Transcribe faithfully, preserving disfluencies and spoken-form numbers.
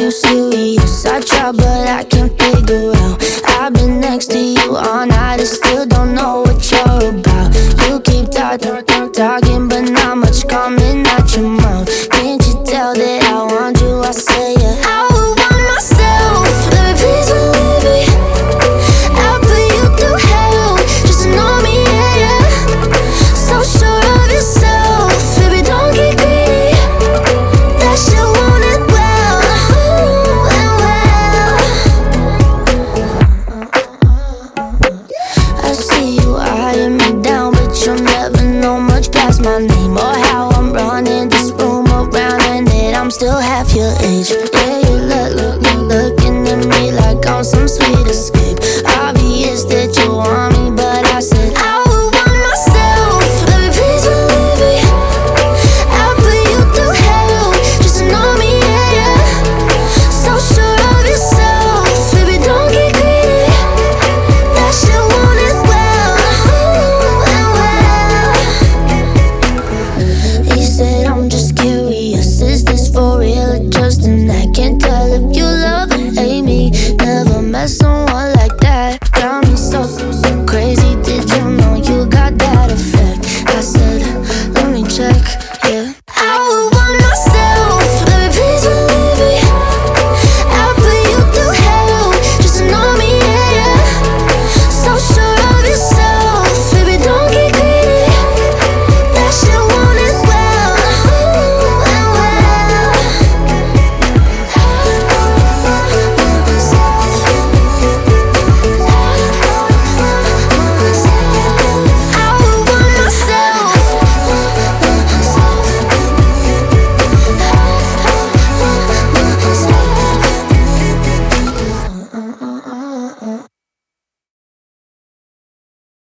no serious. I try, but I can't figure out. I've been next to you all night and still don't know what you're about. You keep talk, talk, talk, talking, but not much coming out your mouth. Can't you tell that I want you? I say yeah. I would want myself. Baby, please believe me. I'll put you through hell just to know me, yeah, yeah. So sure of yourself, baby, don't get greedy. That shit want it well, ooh, and well. I see you eyeing me down, but you'll never know much past my name or how I'm running this room around, and that I'm still half your age. Yeah, you look, look, look, looking at me like I'm some sweet escape. Obvious that you want me.